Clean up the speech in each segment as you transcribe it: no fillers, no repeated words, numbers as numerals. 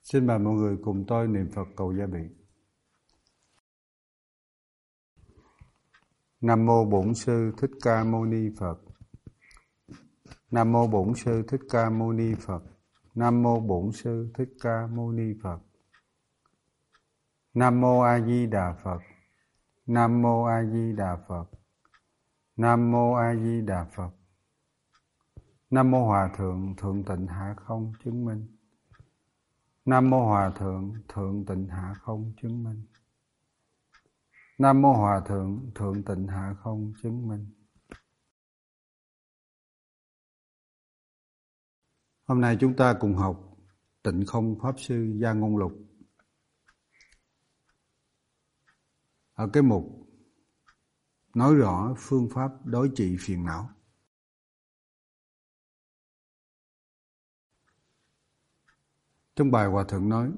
Xin mời mọi người cùng tôi niệm Phật cầu gia bị. Nam mô Bổn Sư Thích Ca Mâu Ni Phật. Nam mô Bổn Sư Thích Ca Mâu Ni Phật. Nam mô Bổn Sư Thích Ca Mâu Ni Phật. Nam mô A Di Đà Phật. Nam mô A Di Đà Phật. Nam mô A Di Đà Phật. Nam mô Hòa Thượng Thượng Tịnh Hạ Không chứng minh. Nam mô Hòa Thượng Thượng Tịnh Hạ Không chứng minh. Nam mô Hòa Thượng Thượng Tịnh Hạ Không chứng minh. Hôm nay chúng ta cùng học Tịnh Không Pháp Sư Gia Ngôn Lục. Ở cái mục nói rõ phương pháp đối trị phiền não. Trong bài Hòa Thượng nói,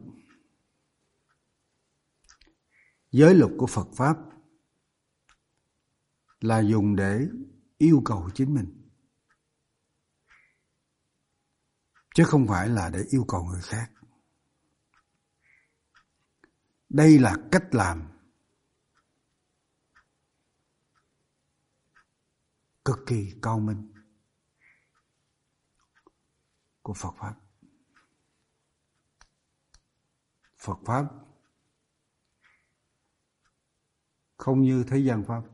giới luật của Phật Pháp là dùng để yêu cầu chính mình, chứ không phải là để yêu cầu người khác. Đây là cách làm cực kỳ cao minh của Phật Pháp. Phật Pháp không như thế gian Pháp.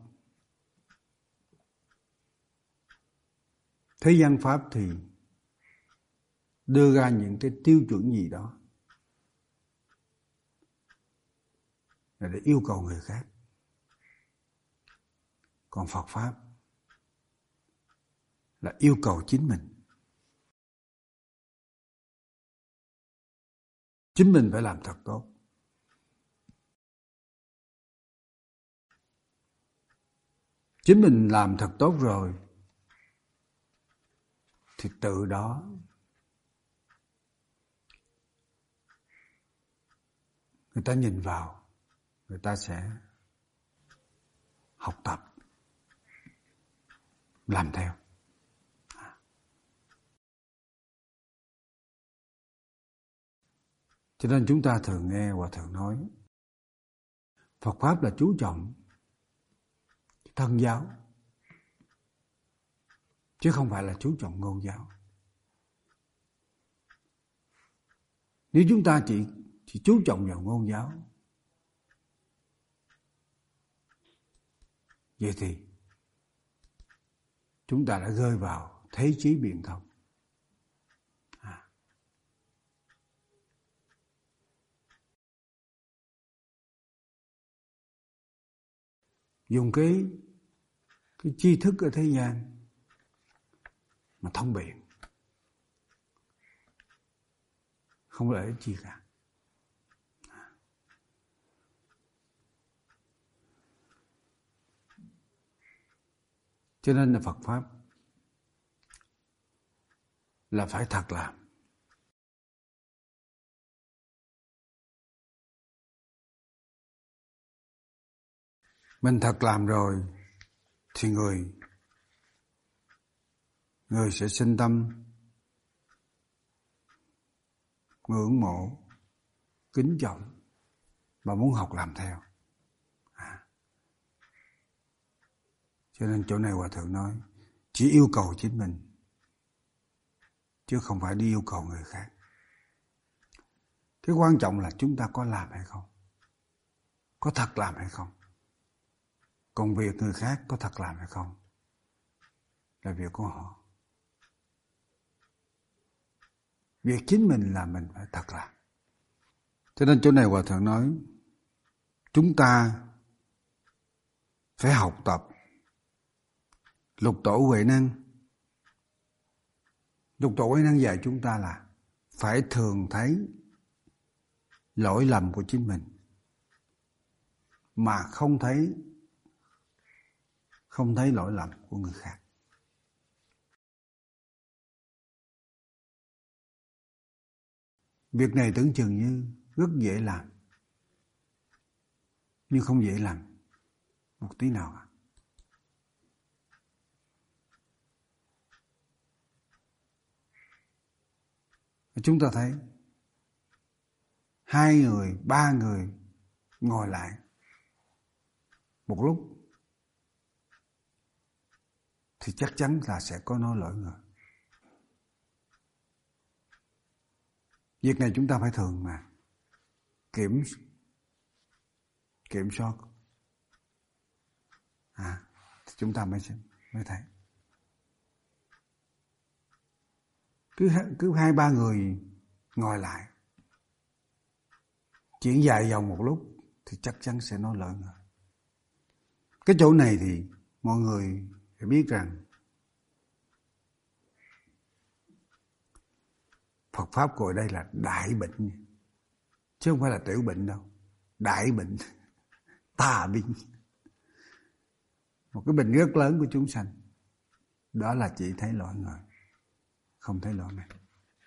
Thế gian Pháp thì đưa ra những cái tiêu chuẩn gì đó là để yêu cầu người khác. Còn Phật Pháp là yêu cầu chính mình. Chính mình phải làm thật tốt. Chính mình làm thật tốt rồi thì từ đó người ta nhìn vào, người ta sẽ học tập, làm theo. Cho nên chúng ta thường nghe Hòa Thượng nói Phật Pháp là chú trọng thân giáo, chứ không phải là chú trọng ngôn giáo. Nếu chúng ta chỉ chú trọng vào ngôn giáo, vậy thì chúng ta đã rơi vào thế chí biện thông. Dùng cái tri thức ở thế gian mà thông biện, không lợi ích gì cả. Cho nên là Phật Pháp là phải thật làm. Mình thật làm rồi thì người sẽ sinh tâm ngưỡng mộ, kính trọng và muốn học làm theo. Cho nên chỗ này Hòa Thượng nói chỉ yêu cầu chính mình, chứ không phải đi yêu cầu người khác. Cái quan trọng là chúng ta có làm hay không, có thật làm hay không. Còn việc người khác có thật làm hay không là việc của họ. Việc chính mình là mình phải thật làm. Cho nên chỗ này Hòa Thượng nói chúng ta phải học tập Lục Tổ Huệ Năng. Lục Tổ Huệ Năng dạy chúng ta là phải thường thấy lỗi lầm của chính mình, mà không thấy lỗi lầm của người khác. Việc này tưởng chừng như rất dễ làm, nhưng không dễ làm một tí nào cả. Chúng ta thấy 2 người, 3 người ngồi lại một lúc thì chắc chắn là sẽ có nói lỡ người. Việc này chúng ta phải thường mà kiểm soát. Thì chúng ta mới thấy. Cứ 2-3 người ngồi lại chuyển dài dòng một lúc thì chắc chắn sẽ nói lỡ người. Cái chỗ này thì mọi người phải biết rằng Phật Pháp gọi đây là đại bệnh, chứ không phải là tiểu bệnh đâu. Đại bệnh, tà bệnh. Một cái bệnh rất lớn của chúng sanh. Đó là chỉ thấy lỗi người, không thấy lỗi mình.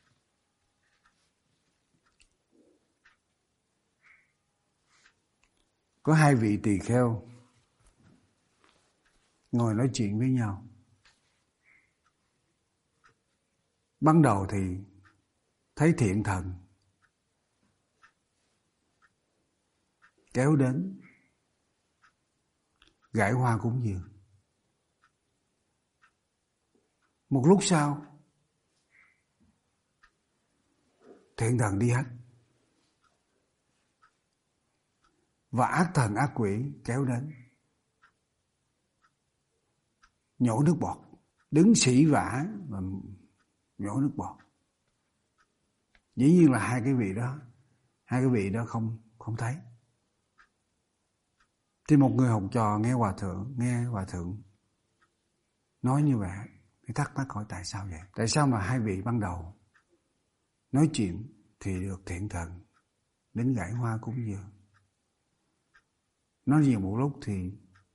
Có 2 vị tỳ kheo ngồi nói chuyện với nhau. Ban đầu thì thấy thiện thần kéo đến gãi hoa cúng dường. Một lúc sau thiện thần đi hết và ác thần ác quỷ kéo đến nhổ nước bọt, đứng xỉ vả và nhổ nước bọt. Dĩ nhiên là hai cái vị đó không thấy. Thì một người học trò nghe hòa thượng nói như vậy thì thắc mắc hỏi tại sao vậy? Tại sao mà 2 vị ban đầu nói chuyện thì được thiện thần đến gãi hoa cúng dường, nói nhiều một lúc thì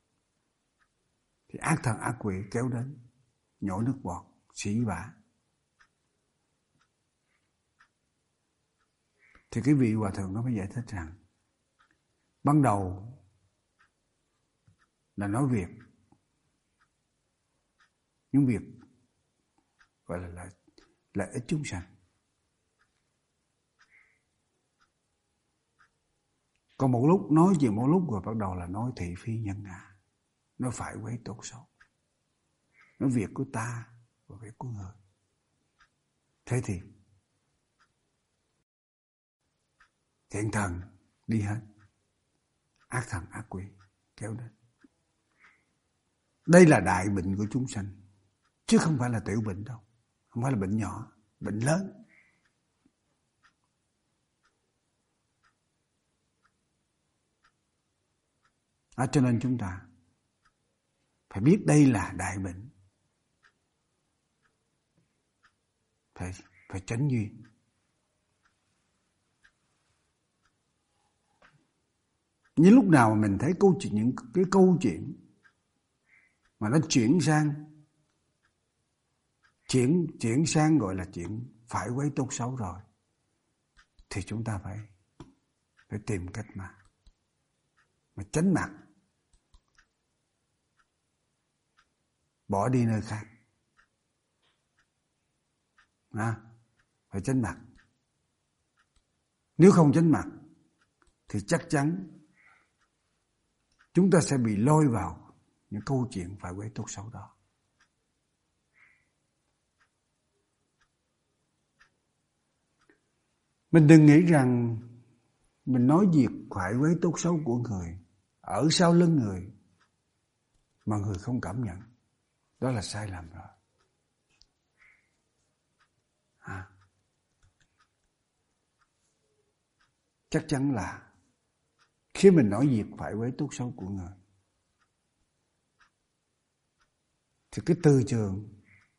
ác thần ác quỷ kéo đến nhổ nước bọt, xỉ vả. Thì cái vị hòa thượng nó mới giải thích rằng ban đầu là nói việc, những việc gọi là lợi ích chúng sanh. Còn một lúc nói chuyện một lúc rồi bắt đầu là nói thị phi nhân ngã, nói phải quấy tốt xấu, nói việc của ta và việc của người. Thế thì thiện thần đi hết, ác thần ác quỷ kéo đến. Đây là đại bệnh của chúng sanh, chứ không phải là tiểu bệnh đâu, không phải là bệnh nhỏ, bệnh lớn. Cho nên chúng ta phải biết đây là đại bệnh, phải tránh duyên. Những lúc nào mà mình thấy những cái câu chuyện mà nó chuyển sang gọi là chuyện phải quấy tốt xấu rồi, thì chúng ta phải tìm cách mà tránh mặt, bỏ đi nơi khác. Phải tránh mặt. Nếu không tránh mặt thì chắc chắn chúng ta sẽ bị lôi vào những câu chuyện phải quấy tốt xấu đó. Mình đừng nghĩ rằng mình nói việc phải quấy tốt xấu của người ở sau lưng người mà người không cảm nhận. Đó là sai lầm rồi. Chắc chắn là khi mình nói việc phải quấy tốt xấu của người thì cái từ trường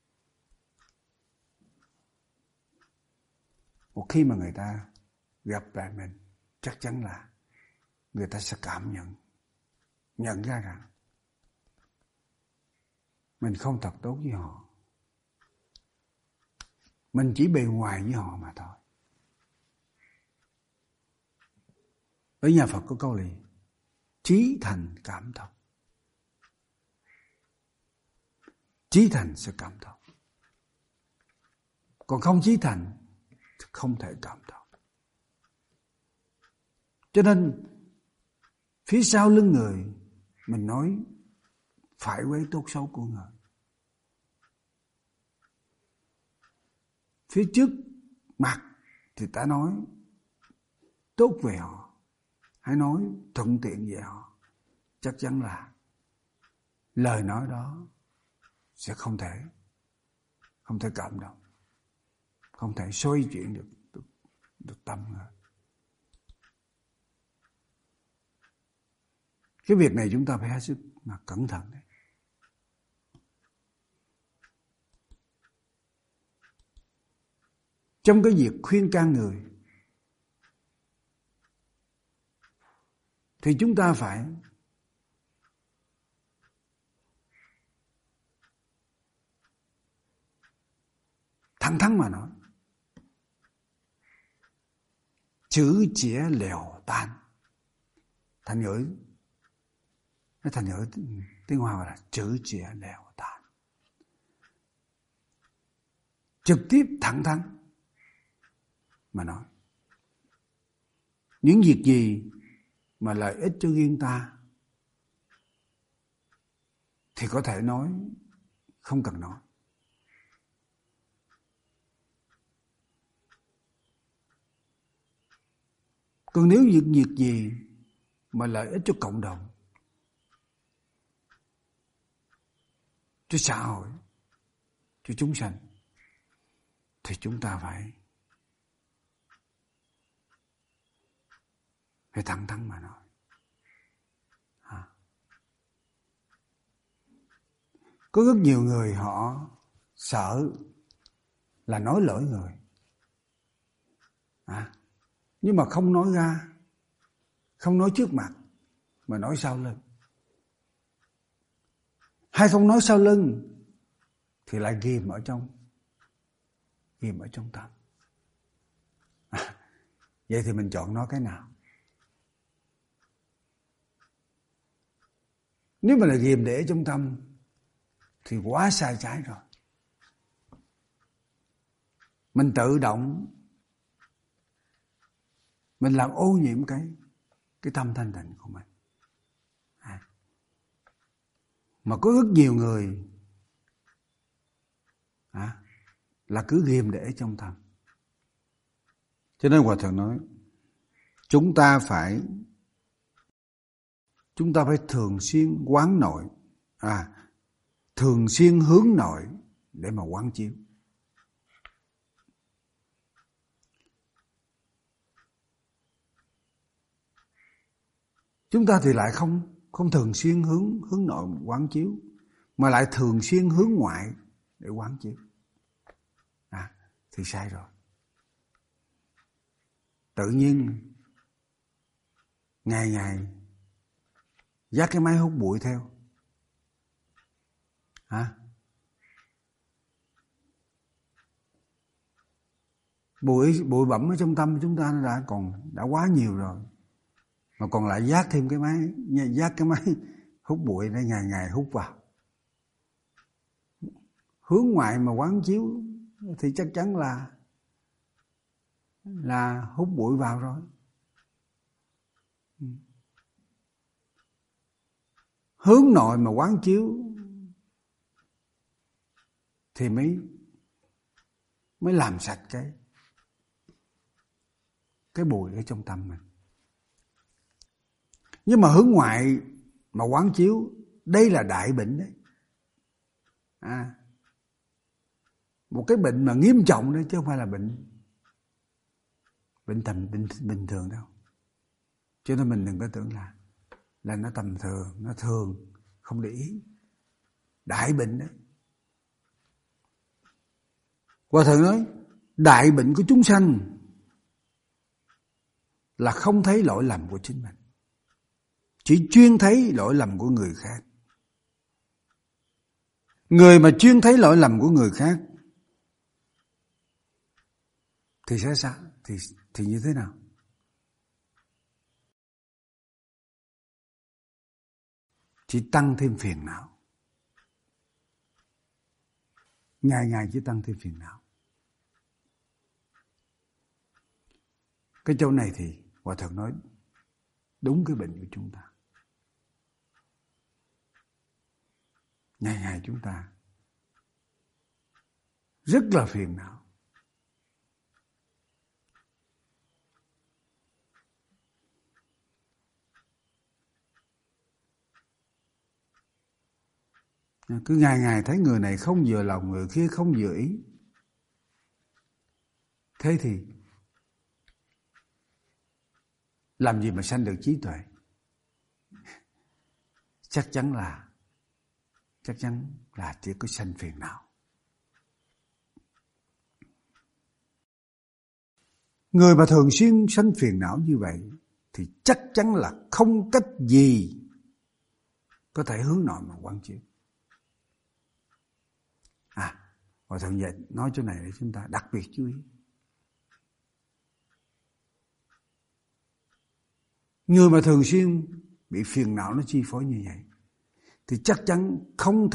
một khi mà người ta gặp lại mình, chắc chắn là người ta sẽ nhận ra rằng mình không thật tốt với họ, mình chỉ bề ngoài với họ mà thôi. Ở nhà Phật có câu là chí thành cảm thông. Chí thành sẽ cảm thông, còn không chí thành thì không thể cảm thông. Cho nên phía sau lưng người mình nói phải quấy tốt xấu của người. Phía trước mặt thì ta nói tốt về họ, hãy nói thuận tiện về họ. Chắc chắn là lời nói đó sẽ không thể cảm động, không thể xoay chuyển được tâm người. Cái việc này chúng ta phải hết sức mà cẩn thận đấy. Trong cái việc khuyên can người thì chúng ta phải thẳng thắn mà nói, chữ chĩa lèo tan. Thành ngữ tiếng Hoa là chữ chĩa lèo tan. Trực tiếp thẳng thắn mà nói. Những việc gì mà lợi ích cho riêng ta thì có thể nói, không cần nói. Còn nếu việc gì mà lợi ích cho cộng đồng, cho xã hội, cho chúng sanh, thì chúng ta phải thẳng thắn mà nói. Có rất nhiều người họ sợ là nói lỗi người, nhưng mà không nói ra, không nói trước mặt, mà nói sau lưng. Hay không nói sau lưng thì lại ghim ở trong tâm. Vậy thì mình chọn nói cái nào? Nếu mà là ghim để trong tâm thì quá sai trái rồi. Mình tự động mình làm ô nhiễm cái tâm thanh tịnh của mình. Mà có rất nhiều người là cứ ghim để trong tâm. Cho nên Hòa Thượng nói chúng ta phải thường xuyên quán nội, thường xuyên hướng nội để mà quán chiếu. Chúng ta thì lại không thường xuyên hướng nội quán chiếu, mà lại thường xuyên hướng ngoại để quán chiếu. Thì sai rồi. Tự nhiên ngày dắt cái máy hút bụi theo. Bụi bặm ở trong tâm chúng ta đã quá nhiều rồi, mà còn lại dắt thêm cái máy hút bụi để ngày hút vào. Hướng ngoại mà quán chiếu thì chắc chắn là hút bụi vào rồi. Hướng nội mà quán chiếu thì mới làm sạch cái bụi ở trong tâm mình. Nhưng mà hướng ngoại mà quán chiếu, đây là đại bệnh đấy. Một cái bệnh mà nghiêm trọng đấy, chứ không phải là bệnh bình thường đâu. Cho nên mình đừng có tưởng là nó tầm thường, nó thường, không để ý. Đại bệnh đấy. Hòa Thượng nói đại bệnh của chúng sanh là không thấy lỗi lầm của chính mình, chỉ chuyên thấy lỗi lầm của người khác. Người mà chuyên thấy lỗi lầm của người khác thì sẽ sao? Thì như thế nào? Chỉ tăng thêm phiền não. Ngày chỉ tăng thêm phiền não. Cái chỗ này thì Hòa Thượng nói đúng cái bệnh của chúng ta. Ngày ngày chúng ta rất là phiền não. Cứ ngày ngày thấy người này không vừa lòng, người kia không vừa ý. Thế thì làm gì mà sanh được trí tuệ? Chắc chắn là chỉ có sanh phiền não. Người mà thường xuyên sanh phiền não như vậy thì chắc chắn là không cách gì có thể hướng nội mà quán chiếu. Hòa thượng dạy nói chỗ này để chúng ta đặc biệt chú ý. Người mà thường xuyên bị phiền não nó chi phối như vậy thì chắc chắn không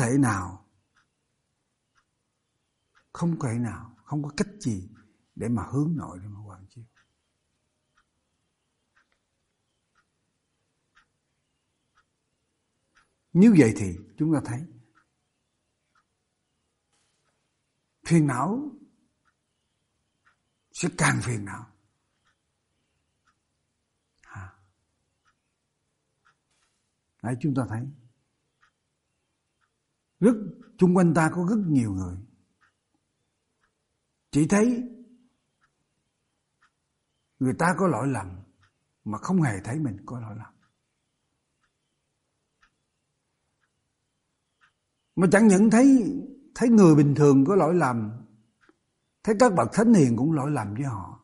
có cách gì để mà hướng nội để mà quán chiếu. Như vậy thì chúng ta thấy phiền não sẽ càng phiền não. Đấy, chúng ta thấy chung quanh ta có rất nhiều người chỉ thấy người ta có lỗi lầm mà không hề thấy mình có lỗi lầm. Mà chẳng những thấy người bình thường có lỗi lầm, thấy các bậc thánh hiền cũng lỗi lầm với họ,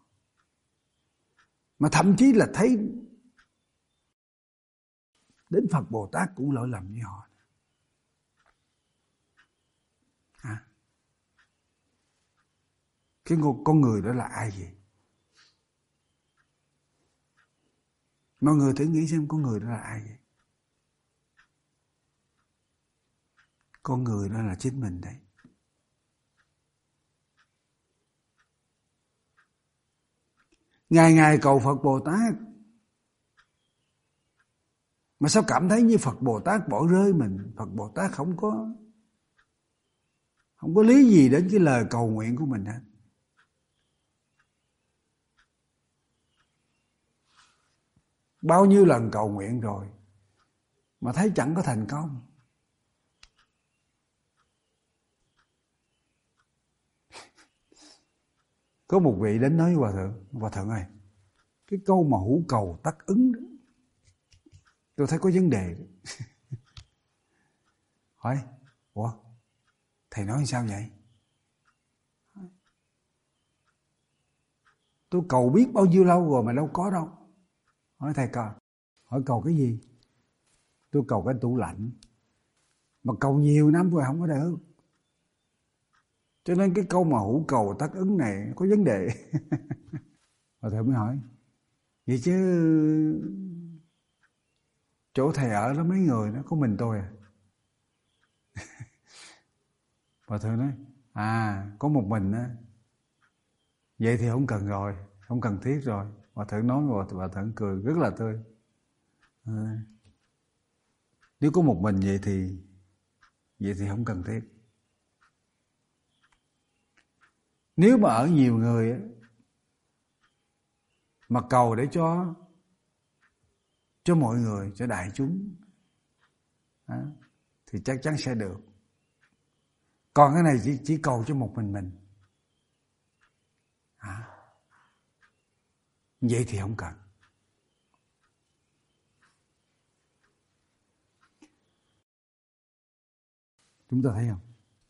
mà thậm chí là thấy đến Phật Bồ Tát cũng lỗi lầm với họ. Cái con người đó là ai vậy? Mọi người thử nghĩ xem con người đó là ai vậy? Con người đó là chính mình đấy. Ngày ngày cầu Phật Bồ Tát, mà sao cảm thấy như Phật Bồ Tát bỏ rơi mình? Phật Bồ Tát không có lý gì đến cái lời cầu nguyện của mình hết. Bao nhiêu lần cầu nguyện rồi mà thấy chẳng có thành công. Có một vị đến nói với Hòa Thượng ơi, cái câu mà hữu cầu tắc ứng đó, tôi thấy có vấn đề. Hỏi, ủa, thầy nói sao vậy? Tôi cầu biết bao nhiêu lâu rồi mà đâu có đâu. Hỏi thầy coi, hỏi cầu cái gì? Tôi cầu cái tủ lạnh. Mà cầu nhiều năm rồi không có được. Cho nên cái câu mà hữu cầu tắc ứng này có vấn đề. Hòa Thượng mới hỏi, vậy chứ chỗ thầy ở đó mấy người nó có mình tôi à? Hòa Thượng nói, có một mình á. Vậy thì không cần rồi, không cần thiết rồi. Hòa Thượng nói rồi, Hòa Thượng cười rất là tươi. Nếu có một mình vậy thì không cần thiết. Nếu mà ở nhiều người á, mà cầu để cho mọi người, cho đại chúng thì chắc chắn sẽ được. Còn cái này chỉ cầu cho một mình. Vậy thì không cần. Chúng ta thấy không?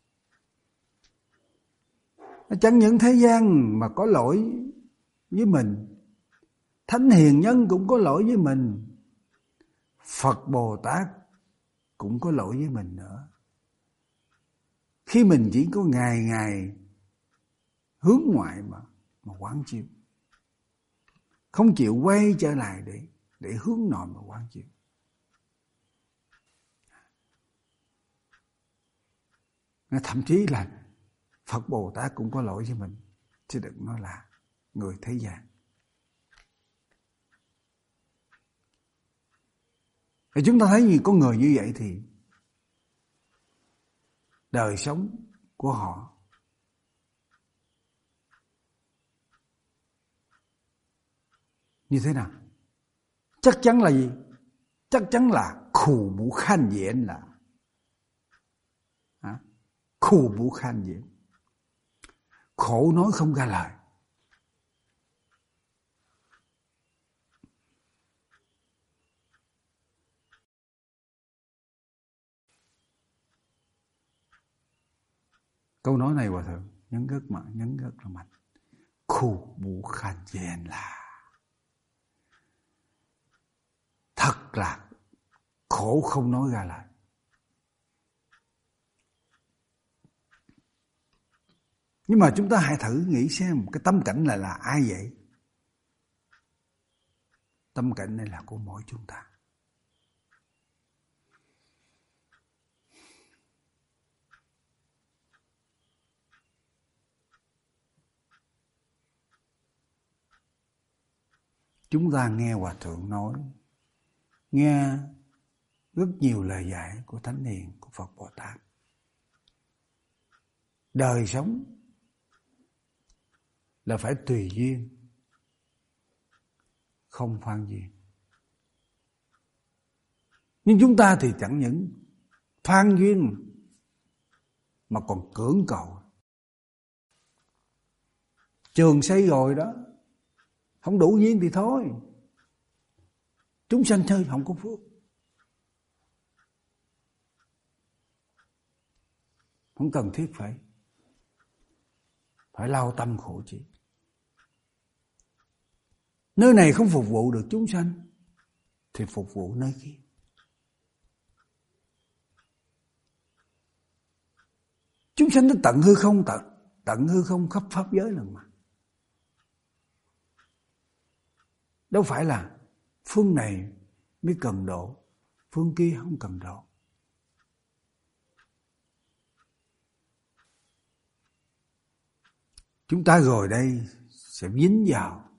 Chẳng những thế gian mà có lỗi với mình, thánh hiền nhân cũng có lỗi với mình, Phật Bồ Tát cũng có lỗi với mình nữa. Khi mình chỉ có ngày ngày hướng ngoại mà quán chiếu, không chịu quay trở lại để hướng nội mà quán chiếu. Thậm chí là Phật Bồ Tát cũng có lỗi với mình, chứ đừng nói là người thế gian. Thì chúng ta thấy như con người như vậy thì đời sống của họ như thế nào? Chắc chắn là gì? Chắc chắn là khổ bù khan diễn là khổ bù khan diễn, khổ nói không ra lời. Câu nói này Hòa Thượng nhấn rất là mạnh. Khổ bù khan diễn là thật là khổ không nói ra lời. Nhưng mà chúng ta hãy thử nghĩ xem cái tâm cảnh này là ai vậy? Tâm cảnh này là của mỗi chúng ta. Chúng ta nghe Hòa Thượng nói, nghe rất nhiều lời dạy của Thánh Hiền, của Phật Bồ Tát. Đời sống là phải tùy duyên, không phan duyên. Nhưng chúng ta thì chẳng những phan duyên mà còn cưỡng cầu. Trường xây rồi đó, không đủ duyên thì thôi. Chúng sanh chơi không có phước, không cần thiết phải lao tâm khổ trí. Nơi này không phục vụ được chúng sanh thì phục vụ nơi kia. Chúng sanh đến tận hư không, tận hư không khắp pháp giới lần mà. Đâu phải là phương này mới cần độ, phương kia không cần độ. Chúng ta rồi đây sẽ dính vào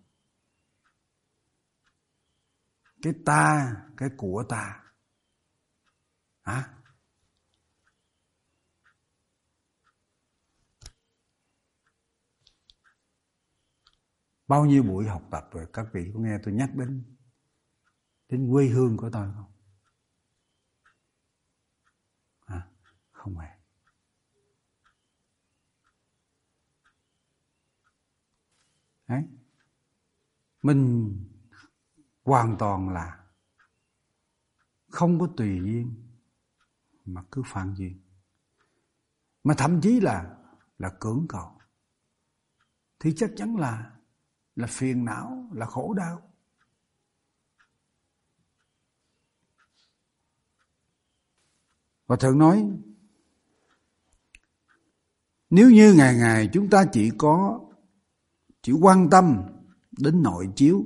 cái ta, cái của ta. Bao nhiêu buổi học tập rồi các vị có nghe tôi nhắc đến quê hương của tôi không? Không hề. Đấy. Mình hoàn toàn là không có tùy duyên mà cứ phan duyên, mà thậm chí là cưỡng cầu, thì chắc chắn là phiền não, là khổ đau. Và Thượng nói, nếu như ngày ngày chúng ta chỉ quan tâm đến nội chiếu,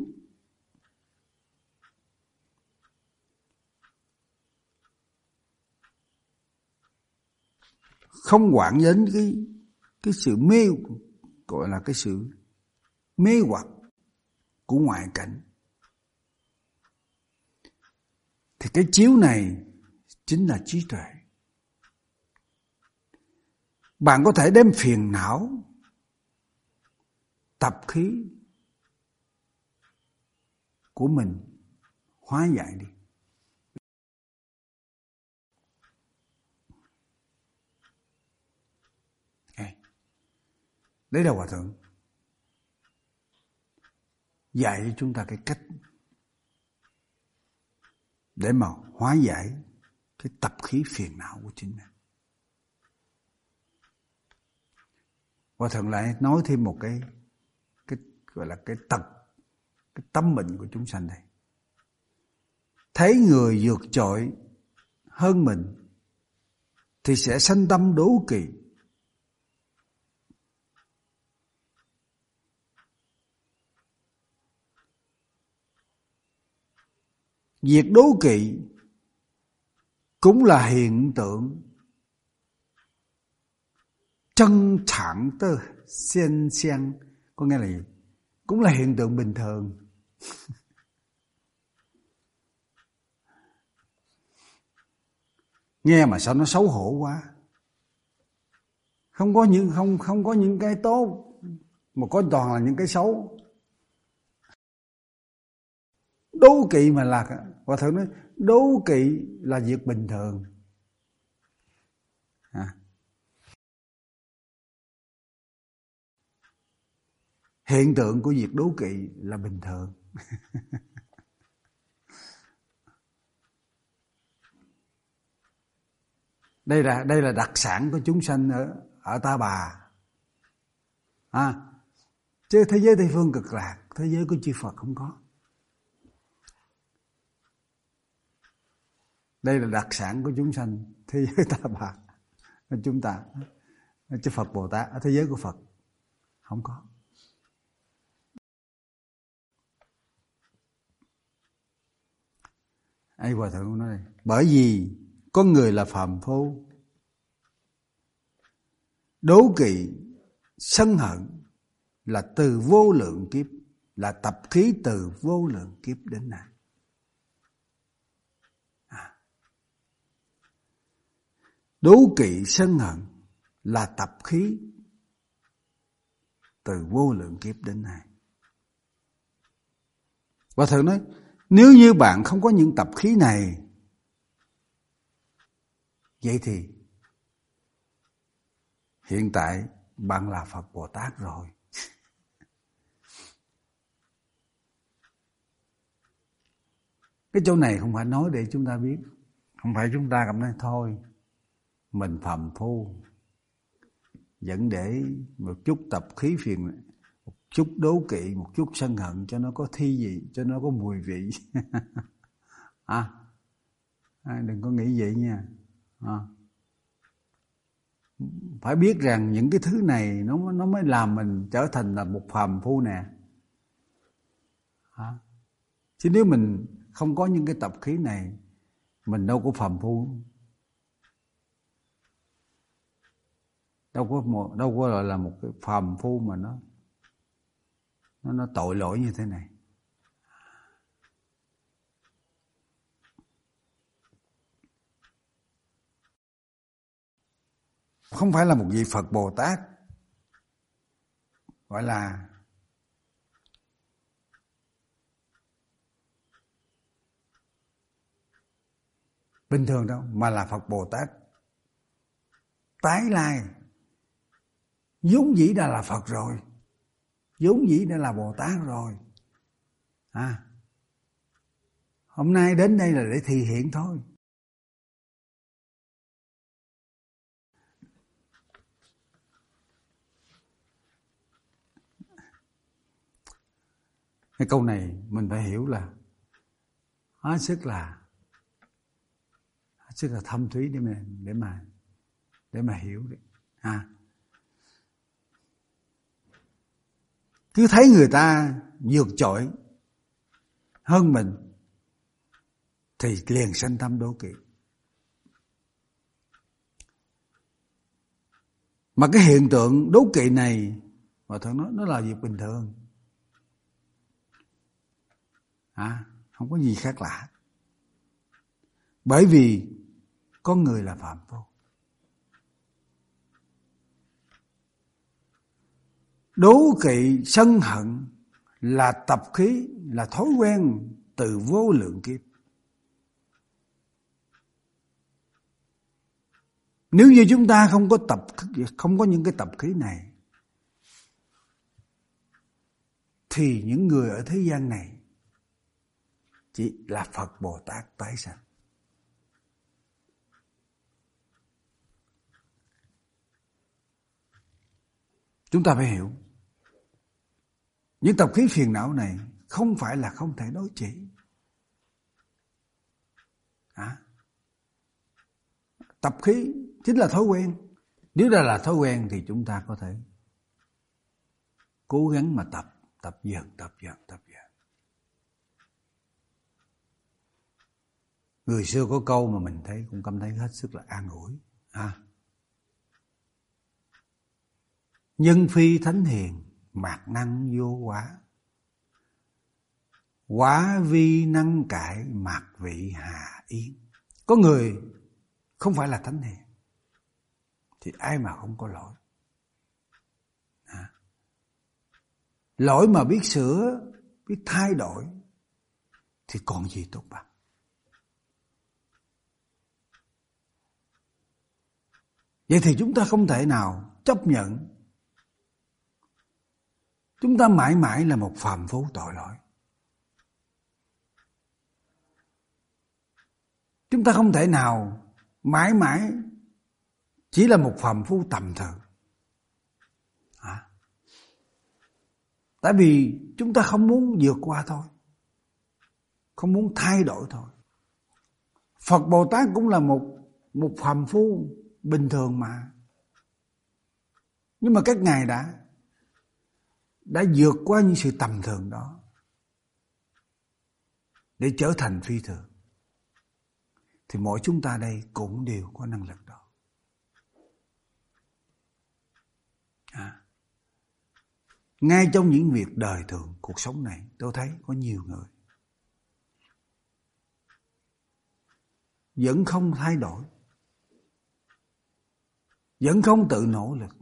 không quản đến cái sự mê, gọi là cái sự mê hoặc của ngoại cảnh, thì cái chiếu này chính là trí tuệ. Bạn có thể đem phiền não, tập khí của mình hóa giải đi. Đấy là Hòa Thượng dạy cho chúng ta cái cách để mà hóa giải cái tập khí phiền não của chính mình. Hòa Thượng lại nói thêm một cái gọi là cái tâm bệnh của chúng sanh đây. Thấy người vượt trội hơn mình thì sẽ sanh tâm đố kỵ. Việc đố kỵ cũng là hiện tượng chân trạng tơ sen sen, có nghĩa là gì? Cũng là hiện tượng bình thường. Nghe mà sao nó xấu hổ quá. Không có những cái tốt, mà có toàn là những cái xấu. Đố kỵ mà là, Hòa Thượng nói đố kỵ là việc bình thường. Hiện tượng của việc đố kỵ là bình thường. Đây là đặc sản của chúng sanh ở Ta Bà. Chứ thế giới Tây Phương Cực Lạc, thế giới của chư Phật không có. Đây là đặc sản của chúng sanh thế giới Ta Bà. Chúng ta, chứ Phật Bồ Tát ở thế giới của Phật không có. Ấy Hòa Thượng nói đây, bởi vì con người là phàm phu, đố kỵ, sân hận là từ vô lượng kiếp, là tập khí từ vô lượng kiếp đến nay. Đố kỵ sân hận là tập khí từ vô lượng kiếp đến nay. Và Thượng nói, nếu như bạn không có những tập khí này, vậy thì hiện tại bạn là Phật Bồ Tát rồi. Cái chỗ này không phải nói để chúng ta biết. Không phải chúng ta cảm thấy thôi mình phàm phu, vẫn để một chút tập khí phiền, một chút đố kỵ, một chút sân hận cho nó có thi vị, cho nó có mùi vị. Đừng có nghĩ vậy nha. Phải biết rằng những cái thứ này nó mới làm mình trở thành là một phàm phu nè. Chứ nếu mình không có những cái tập khí này, mình đâu có phàm phu. Đâu có gọi là một cái phàm phu mà nó tội lỗi như thế này. Không phải là một vị Phật Bồ Tát gọi là bình thường đâu, mà là Phật Bồ Tát tái lai, vốn dĩ đã là Phật rồi, vốn dĩ đã là Bồ Tát rồi. Hôm nay đến đây là để thị hiện thôi. Cái câu này mình phải hiểu là hết sức là thâm thúy để mà hiểu đấy. Cứ thấy người ta vượt trội hơn mình thì liền sanh tâm đố kỵ. Mà cái hiện tượng đố kỵ này, Hòa Thượng nói nó là việc bình thường. Không có gì khác lạ. Bởi vì con người là phàm phu. Đố kỵ sân hận là tập khí, là thói quen từ vô lượng kiếp. Nếu như chúng ta không có những cái tập khí này, thì những người ở thế gian này chỉ là Phật Bồ Tát tái sanh. Chúng ta phải hiểu, những tập khí phiền não này không phải là không thể đối trị. Tập khí chính là thói quen. Nếu đã là thói quen thì chúng ta có thể cố gắng mà tập dần. Người xưa có câu mà mình thấy cũng cảm thấy hết sức là an ủi. Nhân phi thánh hiền, mạt năng vô quả. Quả vi năng cải, mạt vị hà yên. Có người không phải là thánh hiền, thì ai mà không có lỗi. Lỗi mà biết sửa, biết thay đổi thì còn gì tốt bằng. Vậy thì chúng ta không thể nào chấp nhận chúng ta mãi mãi là một phàm phu tội lỗi. Chúng ta không thể nào mãi mãi chỉ là một phàm phu tầm thường. Tại vì chúng ta không muốn vượt qua thôi, không muốn thay đổi thôi. Phật Bồ Tát cũng là một phàm phu bình thường mà. Nhưng mà các ngài đã vượt qua những sự tầm thường đó để trở thành phi thường. Thì mỗi chúng ta đây cũng đều có năng lực đó. Ngay trong những việc đời thường, cuộc sống này, tôi thấy có nhiều người vẫn không thay đổi, vẫn không tự nỗ lực.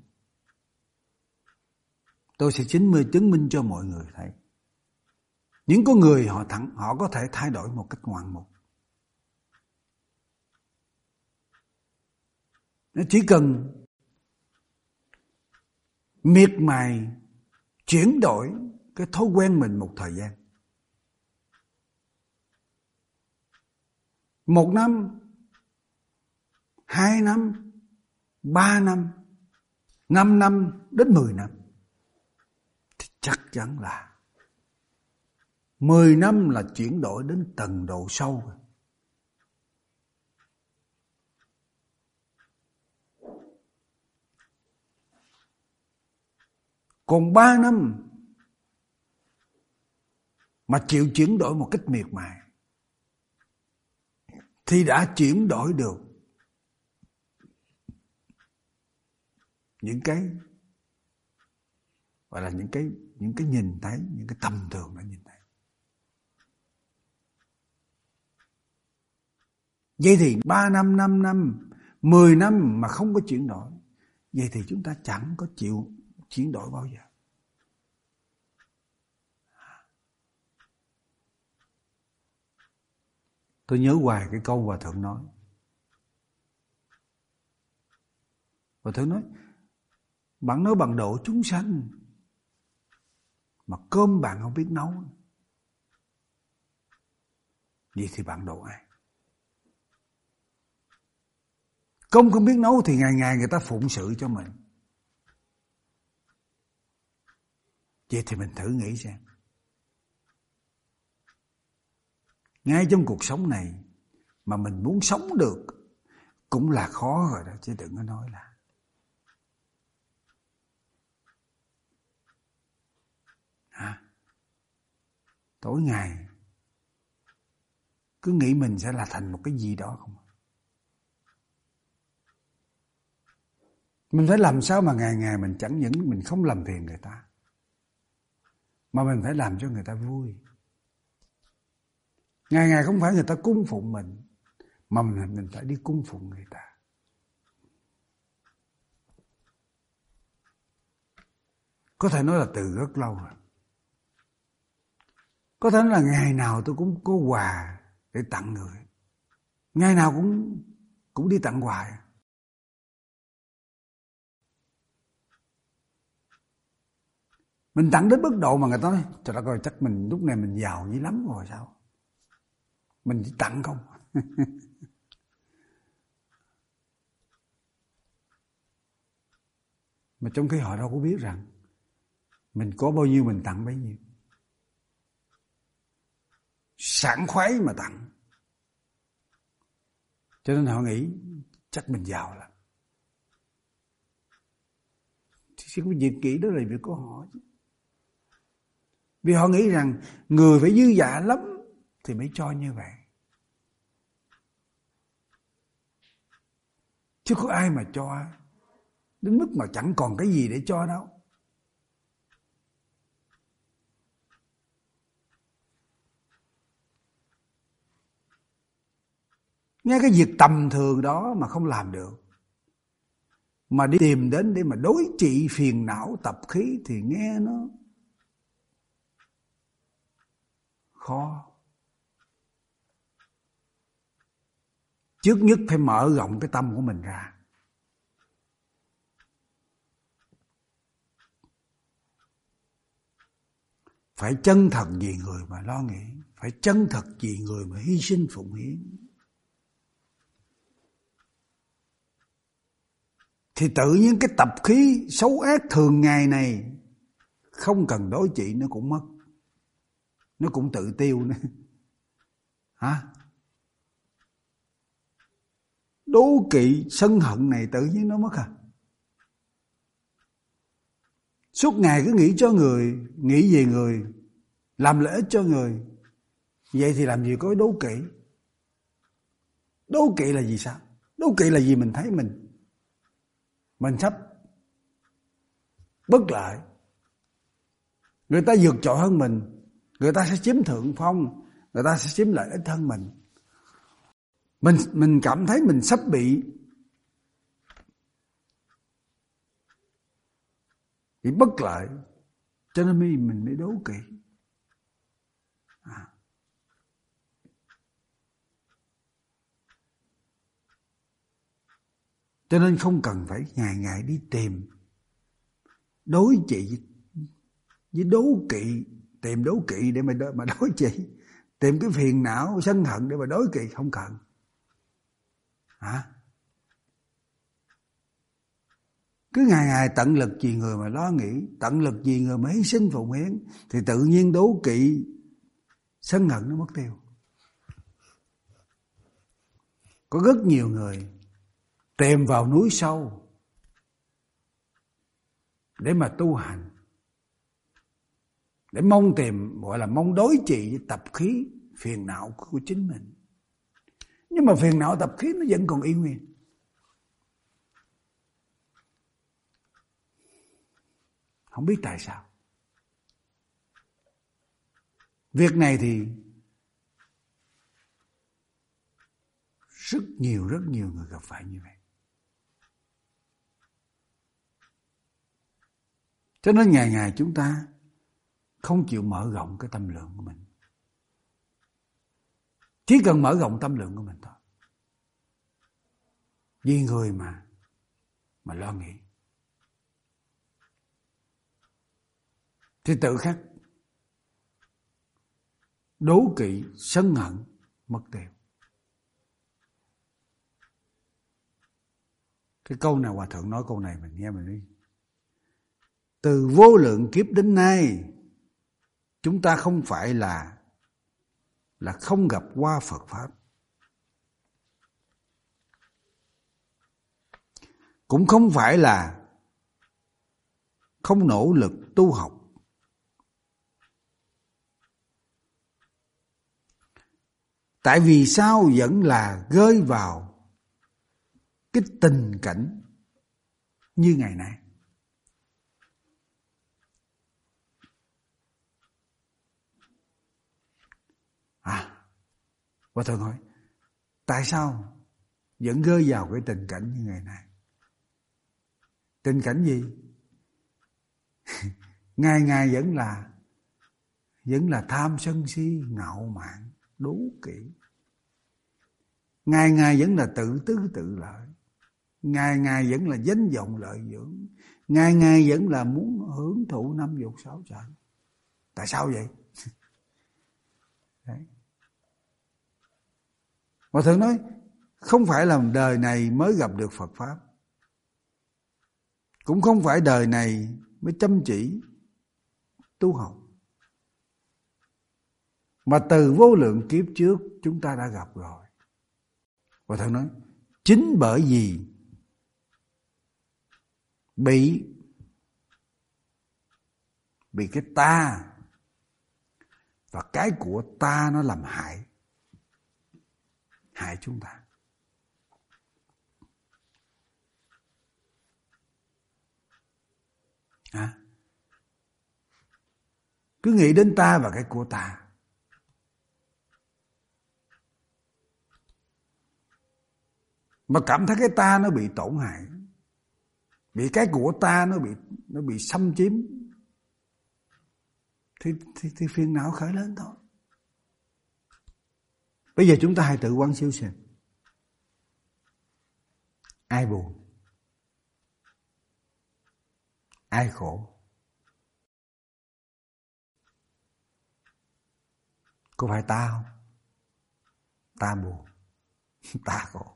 Tôi sẽ chứng minh cho mọi người thấy. Những con người họ có thể thay đổi một cách ngoạn mục. Nó chỉ cần miệt mài chuyển đổi cái thói quen mình một thời gian. 1 năm, 2 năm, 3 năm, 5 năm đến 10 năm. Thì chắc chắn là 10 năm là chuyển đổi đến tầng độ sâu rồi. Còn 3 năm mà chịu chuyển đổi một cách miệt mài thì đã chuyển đổi được những cái gọi là những cái nhìn thấy, những cái tầm thường đã nhìn thấy. Vậy thì 3 năm, 5 năm, 10 năm mà không có chuyển đổi, vậy thì chúng ta chẳng có chịu chuyển đổi bao giờ. Tôi nhớ hoài cái câu Hòa Thượng nói. Hòa Thượng nói, bạn nói bằng độ chúng sanh mà cơm bạn không biết nấu, vậy thì bạn độ ai? Cơm không biết nấu thì ngày ngày người ta phụng sự cho mình. Vậy thì mình thử nghĩ xem. Ngay trong cuộc sống này mà mình muốn sống được cũng là khó rồi đó, chứ đừng có nói là. Tối ngày cứ nghĩ mình sẽ là thành một cái gì đó không. Mình phải làm sao mà ngày ngày mình chẳng những mình không làm phiền người ta, mà mình phải làm cho người ta vui. Ngày ngày không phải người ta cung phụng mình, mà mình phải đi cung phụng người ta. Có thể nói là từ rất lâu rồi. Có thể nói là ngày nào tôi cũng có quà để tặng người. Ngày nào cũng đi tặng quà. Mình tặng đến mức độ mà người ta nói, trời đất ơi, chắc mình lúc này mình giàu dữ lắm rồi sao? Mình chỉ tặng không? Mà trong khi họ đâu có biết rằng mình có bao nhiêu mình tặng bấy nhiêu. Sảng khoái mà tặng. Cho nên họ nghĩ chắc mình giàu lắm. Thì cái việc kỹ đó là việc của họ chứ. Vì họ nghĩ rằng người phải dư dả lắm thì mới cho như vậy. Chứ có ai mà cho đến mức mà chẳng còn cái gì để cho đâu. Nghe cái việc tầm thường đó mà không làm được, mà đi tìm đến để mà đối trị phiền não tập khí thì nghe nó khó. Trước nhất phải mở rộng cái tâm của mình ra. Phải chân thật vì người mà lo nghĩ, phải chân thật vì người mà hy sinh phụng hiến. Thì tự nhiên cái tập khí xấu ác thường ngày này không cần đối trị nó cũng mất. Nó cũng tự tiêu nữa. Hả? Đố kỵ sân hận này tự nhiên nó mất à? Suốt ngày cứ nghĩ cho người, nghĩ về người, làm lợi ích cho người. Vậy thì làm gì có đố kỵ? Đố kỵ là gì sao? Đố kỵ là gì? Mình thấy mình sắp bất lợi, người ta vượt trội hơn mình, người ta sẽ chiếm thượng phong, người ta sẽ chiếm lợi ích hơn mình. Mình cảm thấy mình sắp bị bất lợi, cho nên mình mới đố kỵ. Cho nên không cần phải ngày ngày đi tìm đối trị với đố kỵ, tìm đố kỵ để mà đối trị, tìm cái phiền não sân hận để mà đối kỵ, không cần. Cứ ngày ngày tận lực vì người mà lo nghĩ, tận lực vì người mà hy sinh phụng hiến, thì tự nhiên đố kỵ sân hận nó mất tiêu. Có rất nhiều người tìm vào núi sâu để mà tu hành, để mong tìm, gọi là mong đối trị với tập khí phiền não của chính mình. Nhưng mà phiền não tập khí nó vẫn còn y nguyên. Không biết tại sao. Việc này thì rất nhiều người gặp phải như vậy. Cho nên ngày ngày chúng ta không chịu mở rộng cái tâm lượng của mình. Chỉ cần mở rộng tâm lượng của mình thôi. Vì người mà lo nghĩ, thì tự khắc đố kỵ sân hận mất tiêu. Cái câu nào Hòa Thượng nói câu này mình nghe mình đi. Từ vô lượng kiếp đến nay, chúng ta không phải là không gặp qua Phật Pháp, cũng không phải là không nỗ lực tu học. Tại vì sao vẫn là rơi vào cái tình cảnh như ngày nay? Hòa Thượng hỏi, tại sao vẫn rơi vào cái tình cảnh như ngày nay? Tình cảnh gì? Ngày ngày vẫn là tham sân si, ngạo mạn, đố kỵ. Ngày ngày vẫn là tự tư tự lợi. Ngày ngày vẫn là danh vọng lợi dưỡng. Ngày ngày vẫn là muốn hưởng thụ năm dục sáu trần. Tại sao vậy? Đấy. Hòa Thượng nói, không phải là đời này mới gặp được Phật Pháp, cũng không phải đời này mới chăm chỉ tu học, mà từ vô lượng kiếp trước chúng ta đã gặp rồi. Hòa Thượng nói, chính bởi vì bị cái ta và cái của ta nó làm hại chúng ta. Cứ nghĩ đến ta và cái của ta. mà cảm thấy cái ta nó bị tổn hại, bị cái của ta nó bị xâm chiếm, thì phiền não khởi lên thôi. Bây giờ chúng ta hãy tự quán xíu xem, ai buồn, ai khổ? Có phải ta không? Ta buồn, ta khổ.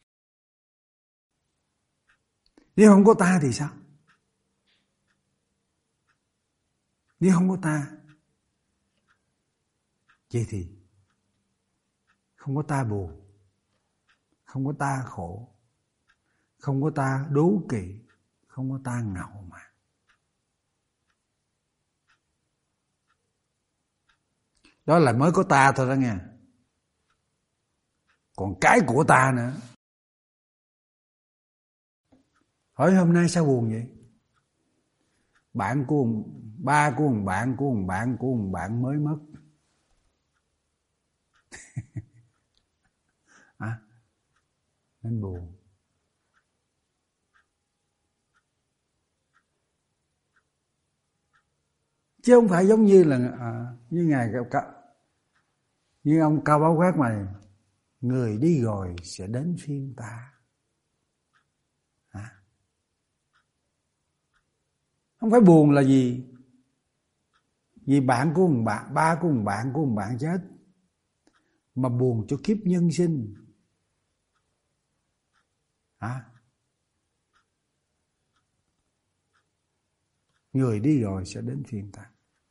Nếu không có ta thì sao? Nếu không có ta, vậy thì không có ta buồn, không có ta khổ, không có ta đố kỵ, không có ta ngạo mạn. Đó là mới có ta thôi đó nghe. Còn cái của ta nữa. Hỏi hôm nay sao buồn vậy? Bạn của ba của bạn của bạn của bạn mới mất. Nên buồn. Chứ không phải giống như là như ngài như ông Cao Báo Quát mà người đi rồi sẽ đến phiên ta. Không phải buồn là gì? Vì bạn của bạn, ba của bạn chết, mà buồn cho kiếp nhân sinh. Người đi rồi sẽ đến phiên ta.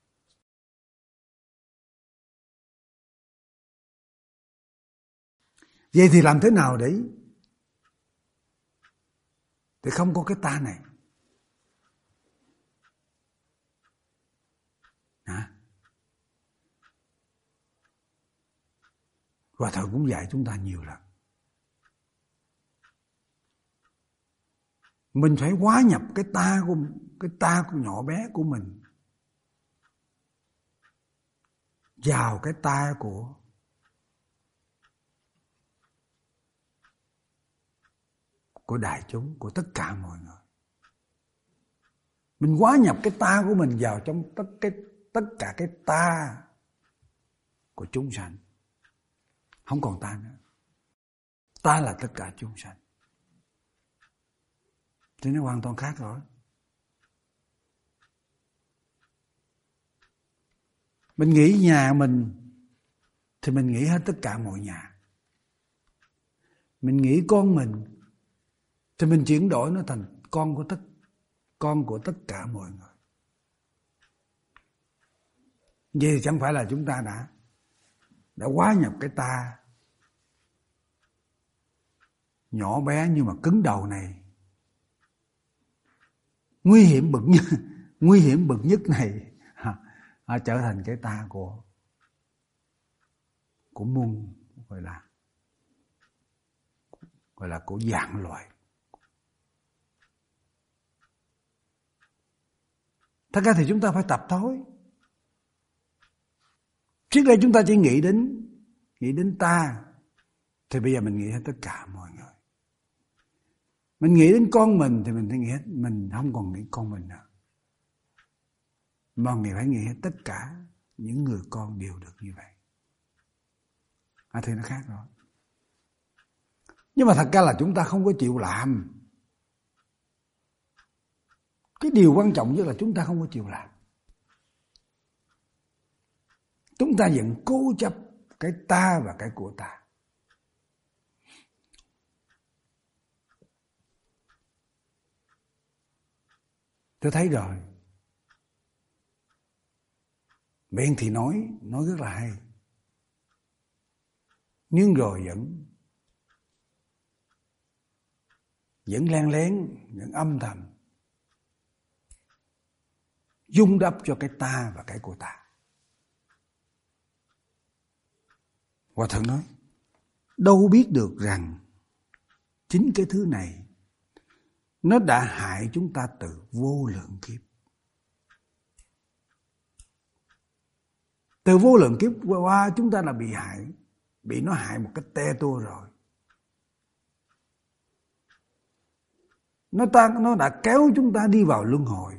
Vậy thì làm thế nào để không có cái ta này? Hòa Thượng cũng dạy chúng ta nhiều lần. Mình phải hóa nhập cái ta của nhỏ bé của mình vào cái ta của đại chúng, của tất cả mọi người. Mình hóa nhập cái ta của mình vào trong tất cả cái ta của chúng sanh. Không còn ta nữa. Ta là tất cả chúng sanh. Thì nó hoàn toàn khác rồi. Mình nghĩ nhà mình thì mình nghĩ hết tất cả mọi nhà. Mình nghĩ con mình thì mình chuyển đổi nó thành con của tất cả mọi người. Vậy thì chẳng phải là chúng ta đã hóa nhập cái ta nhỏ bé nhưng mà cứng đầu này, nguy hiểm bậc nhất này trở thành cái ta của muôn, gọi là của dạng loài. Thật ra thì chúng ta phải tập thôi. Trước đây chúng ta chỉ nghĩ đến ta, thì bây giờ mình nghĩ hết tất cả mọi người. Mình nghĩ đến con mình thì mình phải nghĩ hết, mình không còn nghĩ con mình nữa. Mà mình phải nghĩ hết tất cả những người con đều được như vậy. Thì nó khác rồi. Nhưng mà thật ra là chúng ta không có chịu làm. Cái điều quan trọng nhất là chúng ta không có chịu làm. Chúng ta vẫn cố chấp cái ta và cái của ta. Tôi thấy rồi. Miệng thì nói rất là hay. Nhưng rồi vẫn len lén, vẫn âm thầm dung đắp cho cái ta và cái của ta. Hòa Thượng nói, đâu biết được rằng chính cái thứ này nó đã hại chúng ta từ vô lượng kiếp. Từ vô lượng kiếp qua chúng ta là bị hại, bị nó hại một cách te tua rồi. Nó đã kéo chúng ta đi vào luân hồi.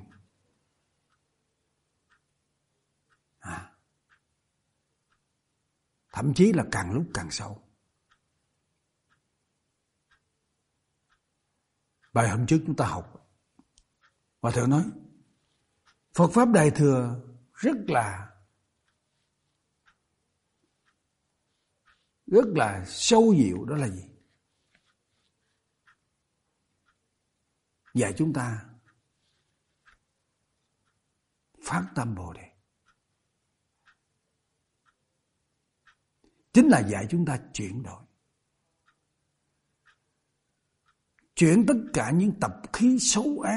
Thậm chí là càng lúc càng sâu. Bài hôm trước chúng ta học, Hòa Thượng nói Phật Pháp Đại Thừa rất là sâu diệu. Đó là gì? Dạy chúng ta phát tâm Bồ Đề. Chính là dạy chúng ta chuyển đổi. Chuyển tất cả những tập khí xấu ác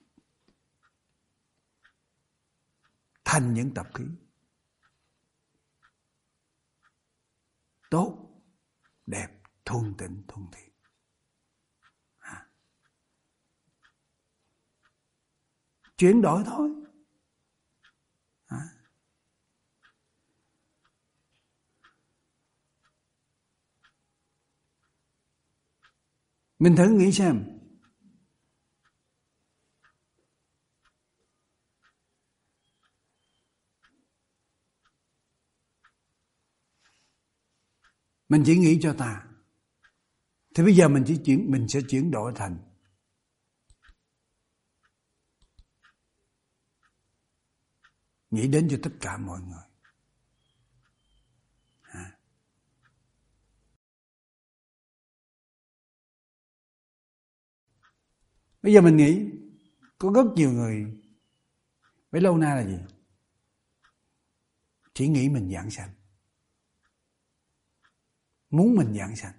thành những tập khí tốt, đẹp, thuần tịnh, thuần thiện. Chuyển đổi thôi. Mình thử nghĩ xem. Mình chỉ nghĩ cho ta. Thì bây giờ mình sẽ chuyển đổi thành nghĩ đến cho tất cả mọi người. Bây giờ mình nghĩ có rất nhiều người bấy lâu nay là gì? Chỉ nghĩ mình giảng sanh. Muốn mình giảng sanh.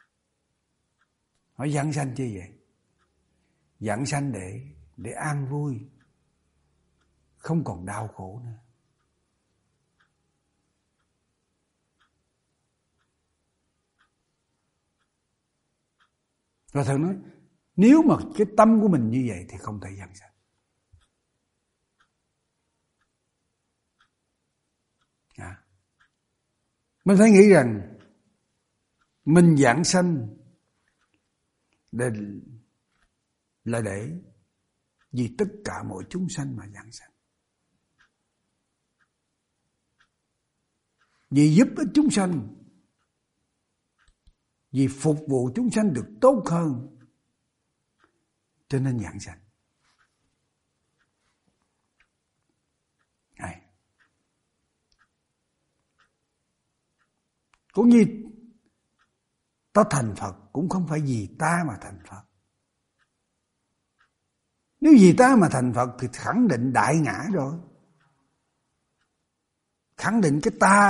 Hỏi giảng sanh chi vậy? Giảng sanh để an vui, không còn đau khổ nữa. Và Thượng nói, nếu mà cái tâm của mình như vậy thì không thể giảng sanh. Mình phải nghĩ rằng mình giảng sanh là để vì tất cả mọi chúng sanh mà giảng sanh. Vì giúp ích chúng sanh, vì phục vụ chúng sanh được tốt hơn, cho nên giảng sanh. Cũng như ta thành Phật cũng không phải vì ta mà thành Phật. Nếu vì ta mà thành Phật thì khẳng định đại ngã rồi. Khẳng định cái ta.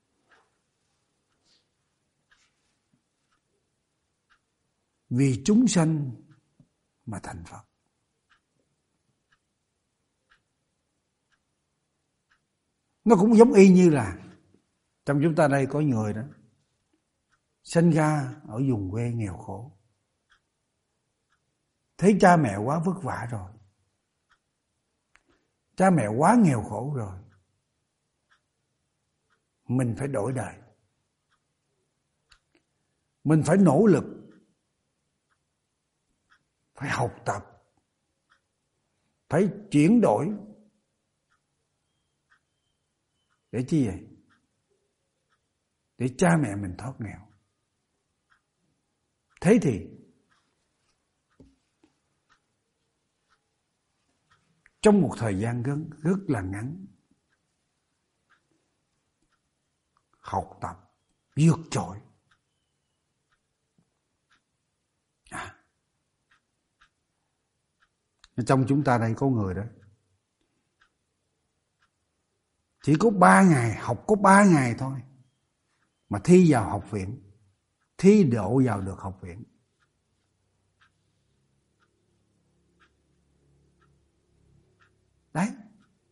Vì chúng sanh mà thành Phật. Nó cũng giống y như là trong chúng ta đây có người đó sinh ra ở vùng quê nghèo khổ, thấy cha mẹ quá vất vả rồi, cha mẹ quá nghèo khổ rồi, mình phải đổi đời, mình phải nỗ lực, phải học tập, phải chuyển đổi. Để chi vậy? Để cha mẹ mình thoát nghèo. Thế thì trong một thời gian rất là ngắn, học tập vượt trội. Trong chúng ta đây có người đó, chỉ có 3 ngày, học có 3 ngày thôi mà thi vào học viện, thi đậu vào được học viện. Đấy.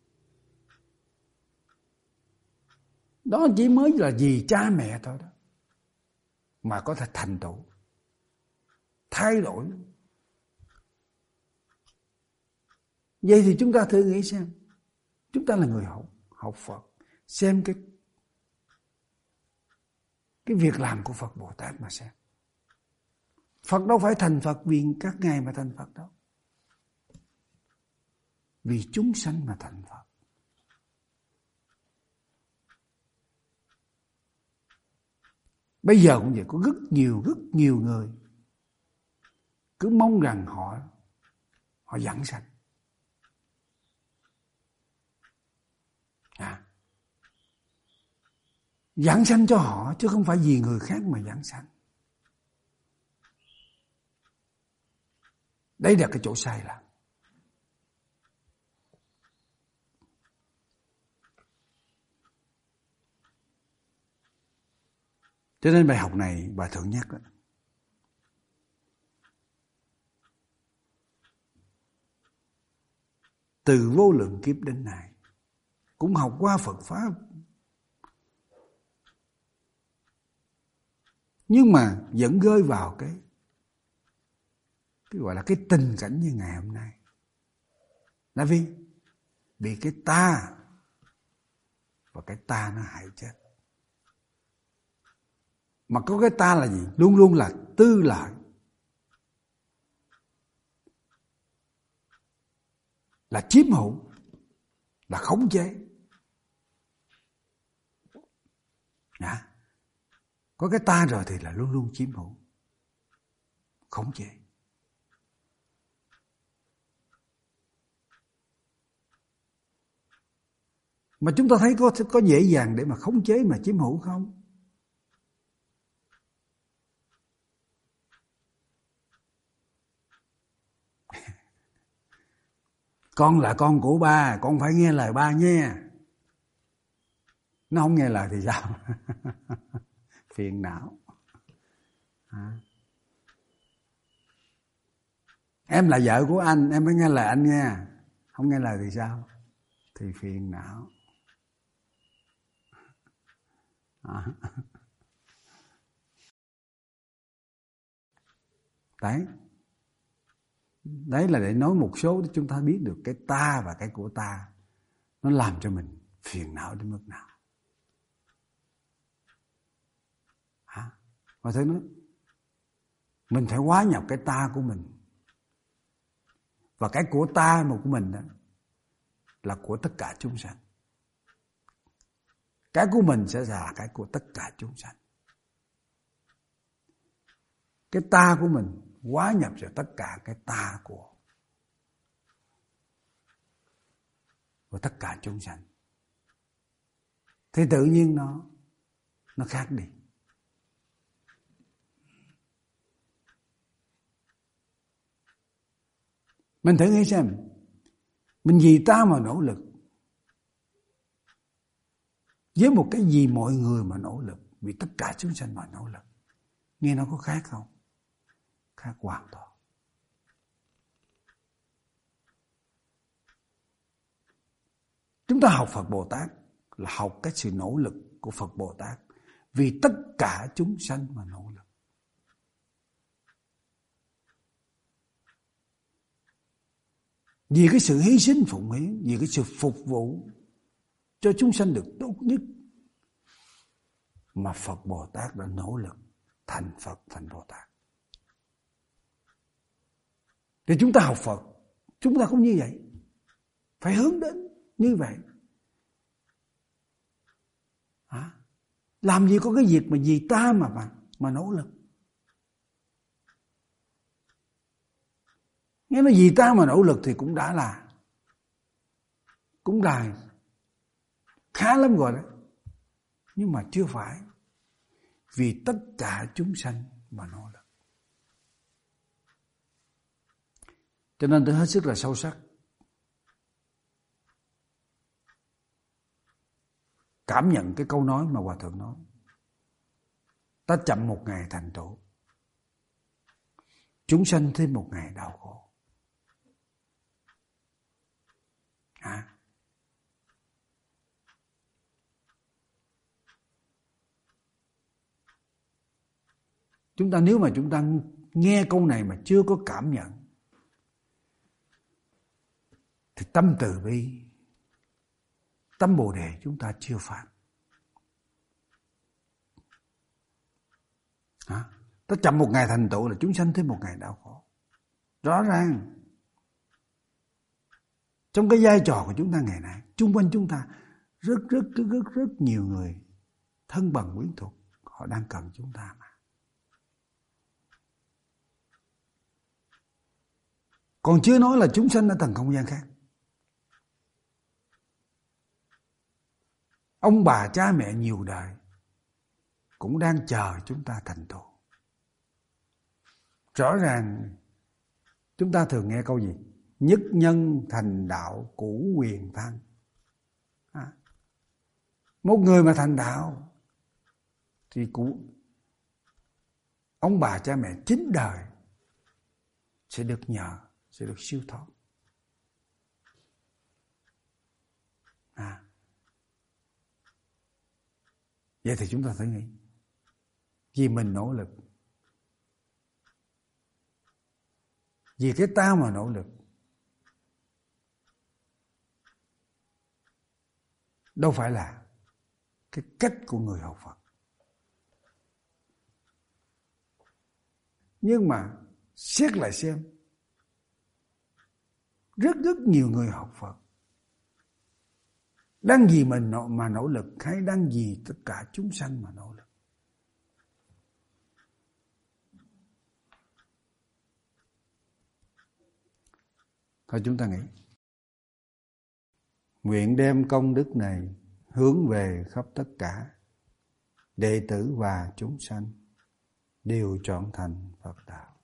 Đó chỉ mới là vì cha mẹ thôi đó, mà có thể thành tựu, thay đổi. Vậy thì chúng ta thử nghĩ xem, chúng ta là người học Phật, xem cái việc làm của Phật Bồ Tát mà xem. Phật đâu phải thành Phật vì các ngài mà thành Phật đâu. Vì chúng sanh mà thành Phật. Bây giờ cũng vậy, có rất nhiều người cứ mong rằng họ giảng sanh. Giảng sanh cho họ chứ không phải vì người khác mà giảng sanh. Đây là cái chỗ sai lầm. Cho nên bài học này Hòa Thượng nhắc đó. Từ vô lượng kiếp đến nay cũng học qua Phật Pháp, nhưng mà vẫn rơi vào cái gọi là cái tình cảnh như ngày hôm nay. Là vì cái ta, và cái ta nó hại chết. Mà có cái ta là gì? Luôn luôn là tư lợi, là chiếm hữu, là khống chế. Có cái ta rồi thì là luôn luôn chiếm hữu, khống chế. Mà chúng ta thấy có dễ dàng để mà khống chế mà chiếm hữu không? Con là con của ba, con phải nghe lời ba nha. Nó không nghe lời thì sao? Phiền não. Em là vợ của anh, em phải nghe lời anh nha. Không nghe lời thì sao? Thì phiền não. Đấy là để nói một số để chúng ta biết được cái ta và cái của ta nó làm cho mình phiền não đến mức nào. Và thế nói mình phải hóa nhập cái ta của mình, và cái của ta mà của mình đó là của tất cả chúng sanh. Cái của mình sẽ là cái của tất cả chúng sanh. Cái ta của mình hóa nhập vào tất cả cái ta của tất cả chúng sanh, thì tự nhiên nó khác đi. Mình thử nghĩ xem, mình vì ta mà nỗ lực, với một cái gì mọi người mà nỗ lực, vì tất cả chúng sanh mà nỗ lực, nghe nó có khác không? Khác hoàn toàn. Chúng ta học Phật Bồ Tát là học cái sự nỗ lực của Phật Bồ Tát vì tất cả chúng sanh mà nỗ lực. Vì cái sự hy sinh phụng hiến, vì cái sự phục vụ cho chúng sanh được tốt nhất mà Phật Bồ Tát đã nỗ lực thành Phật, thành Bồ Tát. Thì chúng ta học Phật, chúng ta cũng như vậy. Phải hướng đến như vậy. Làm gì có cái việc mà vì ta mà nỗ lực. Nếu nó vì ta mà nỗ lực thì cũng đã khá lắm rồi đấy. Nhưng mà chưa phải vì tất cả chúng sanh mà nỗ lực. Cho nên tôi hết sức là sâu sắc cảm nhận cái câu nói mà Hòa Thượng nói. Ta chậm một ngày thành tựu, chúng sanh thêm một ngày đau khổ. Nếu mà chúng ta nghe câu này mà chưa có cảm nhận thì tâm từ bi, tâm Bồ Đề chúng ta chưa phát. Ta chậm một ngày thành tựu là chúng sanh thêm một ngày đau khổ. Rõ ràng. Trong cái vai trò của chúng ta ngày nay, chung quanh chúng ta rất nhiều người thân bằng quyến thuộc, họ đang cần chúng ta mà. Còn chưa nói là chúng sanh ở tầng không gian khác. Ông bà cha mẹ nhiều đời cũng đang chờ chúng ta thành tựu. Rõ ràng chúng ta thường nghe câu gì? Nhất nhân thành đạo cũ quyền thăng. Một người mà thành đạo thì ông bà cha mẹ 9 đời sẽ được nhờ, sẽ được siêu thoát. Vậy thì chúng ta phải nghĩ, vì mình nỗ lực, vì cái ta mà nỗ lực, đâu phải là cái cách của người học Phật. Nhưng mà xét lại xem, rất nhiều người học Phật đang vì mình mà nỗ lực, hay đang vì tất cả chúng sanh mà nỗ lực. Thôi chúng ta nghĩ, nguyện đem công đức này hướng về khắp tất cả đệ tử và chúng sanh đều trọn thành Phật đạo.